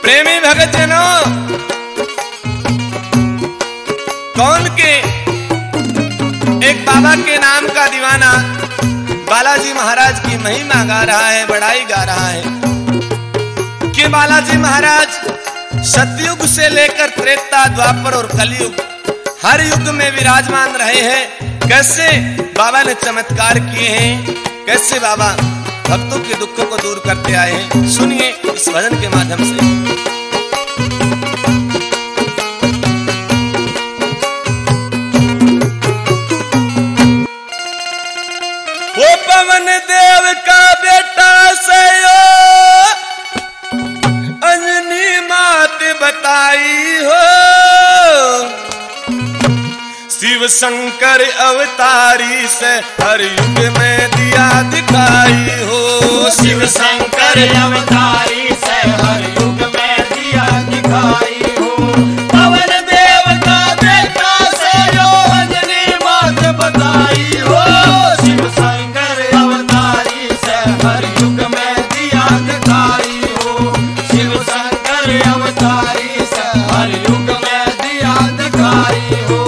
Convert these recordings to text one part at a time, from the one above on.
प्रेमी भगत जनों, कौन के एक बाबा के नाम का दीवाना बालाजी महाराज की महिमा गा रहा है, बड़ाई गा रहा है कि बालाजी महाराज सतयुग से लेकर त्रेता, द्वापर और कलयुग हर युग में विराजमान रहे हैं। कैसे बाबा ने चमत्कार किए हैं, कैसे बाबा भक्तों के दुखों को दूर करते आए हैं, सुनिए इस भजन के माध्यम से। वो पवन देव का बेटा सयो अंजनी मात बताई हो, शिव शंकर अवतारी से हर युग में दिया दिखाई हो। शिव शंकर अवतारी से हर युग में दिया दिखाई हो। पवन देव का बेटा से जो अंजनी मात बताई हो, शिव शंकर अवतारी से हर युग में दिया दिखाई हो। शिव शंकर अवतारी से हर युग में दिया दिखाई हो।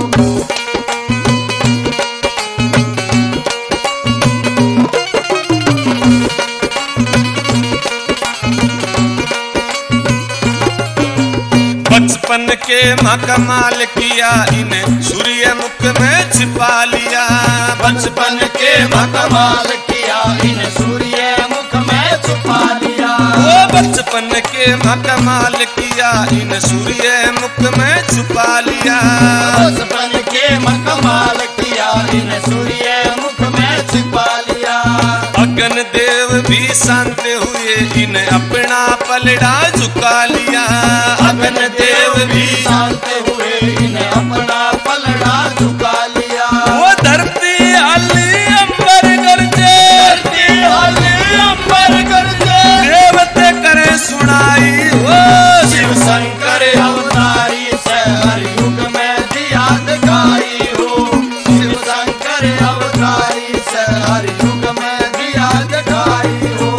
बचपन के माँ कमाल किया, इन्हें सूर्य मुख में छिपा लिया। बचपन के माँ कमाल किया, इन्हें सूर्य मुख में छुपा लिया। वो बचपन के माँ कमाल किया, इन्हें सूर्य मुख में छुपा लिया। बचपन के माँ कमाल किया, इन्हें सूर्य मुख में छुपा लिया। अगन देव भी शांत हुए, इन्हें अपना पलड़ा झुका लिया। अगन देव भी शांत हुए, इन्हें अपना पलड़ा झुका लिया। वो धरती हल्ली अंबर गरजे, धरती हल्ली अंबर गरजे, देवते करे सुनाई हो। शिव शंकर अवतारी से हर युग में दिया दिखाई हो। शिव शंकर अवतारी से हर युग में दिया दिखाई हो।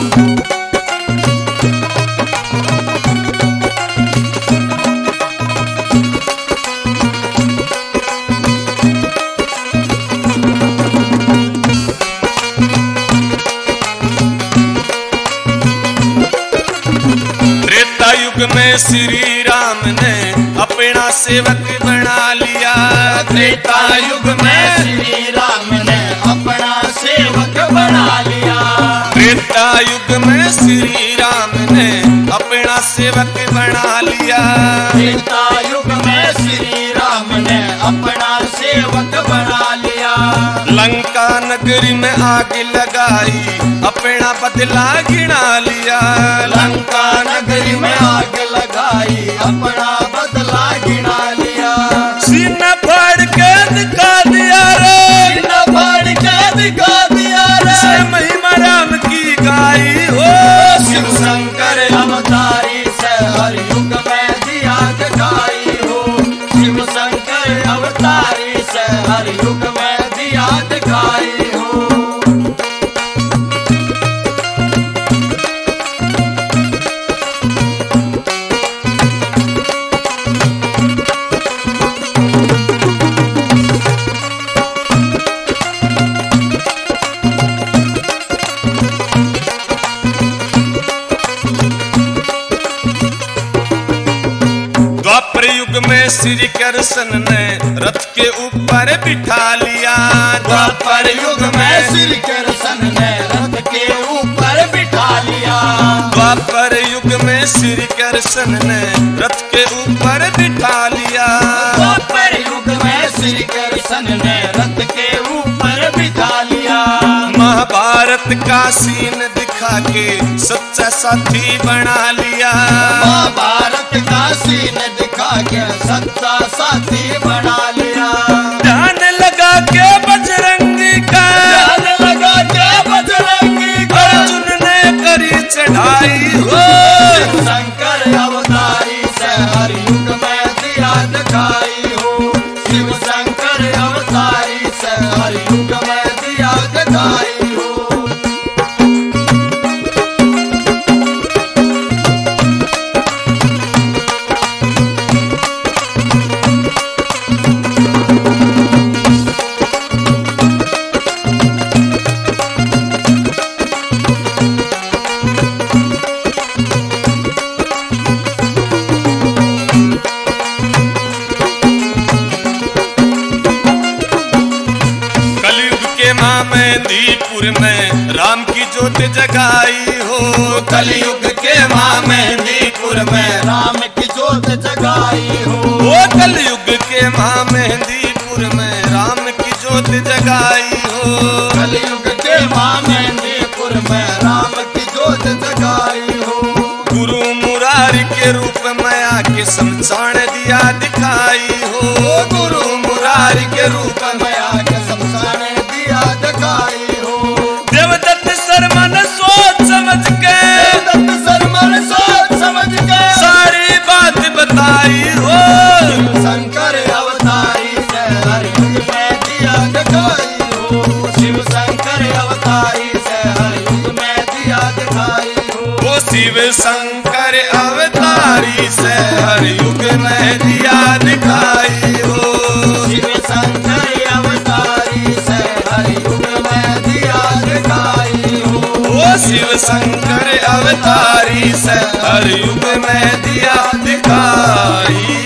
त्रेता युग में श्री राम ने अपना सेवक बना लिया। त्रेता युग में श्री राम ने अपना सेवक बना लिया। त्रेता युग में श्री राम ने अपना सेवक बना लिया। त्रेता युग में श्री राम ने अपना सेवक बना लिया। लंका नगरी में आग लगाई, अपना बदला गिना लिया। लंका नगरी में आग लगाई, अपना बदला गिना लिया। सीना फाड़ के दिखा दिया रे, सीना फाड़ के दिखा दिया रे, से महिमा राम की गाई हो। शिव शंकर अवतारी से हर युग में दिया दिखाई हो। शिव शंकर अवतारी से हर युग में दिया दिखाई हो। द्वापर युग में श्री कृष्ण ने रथ के ऊपर बिठा लिया। द्वापर युग में श्री कृष्ण ने रथ के ऊपर बिठा लिया। द्वापर युग में श्री कृष्ण ने रथ के ऊपर बिठा लिया। द्वापर युग में श्री कृष्ण ने रथ के ऊपर बिठा लिया। महाभारत का सीन दिखा के सच्चा साथी बना लिया। महाभारत का सीन दिखा के सच्चा साथी बना लिया। ध्यान लगा के बजरंगी का, ध्यान लगा के बजरंगी का, अर्जुन ने करी चढ़ाई हो। शिव शंकर अवतारी से हर युग में दिया दिखाई हो। शिव शंकर अवतारी से हर युग में दिया दिखाई हो। माँ मेहंदीपुर में राम की ज्योत जगाई हो। कलयुग के माँ मेहंदीपुर में राम की ज्योत जगाई हो। वो कलयुग के माँ मेहंदीपुर में राम की ज्योत जगाई हो। कलयुग के माँ मेहंदीपुर में राम की ज्योत जगाई हो। गुरु मुरारी के रूप में आके शमशान दिया दिखाई हो। गुरु मुरारी के रूप में आके शमशान दिया दिखाई हो। देवदत्त शर्मा ने सोच समझ के, देवदत्त शर्मा ने सोच समझ के सारी बात बताई हो। शंकर अवतारी से हर युग में दिया दिखाई हो। शिव शंकर अवतारी से हर युग में दिया दिखाई हो। वो शिव शंकर अवतारी से हर युग में दिया दिखाई हो। शिव शंकर अवतारी से हर युग में दिया दिखाई हो। वो शिव शंकर अवतारी से हर युग में दिया दिखाई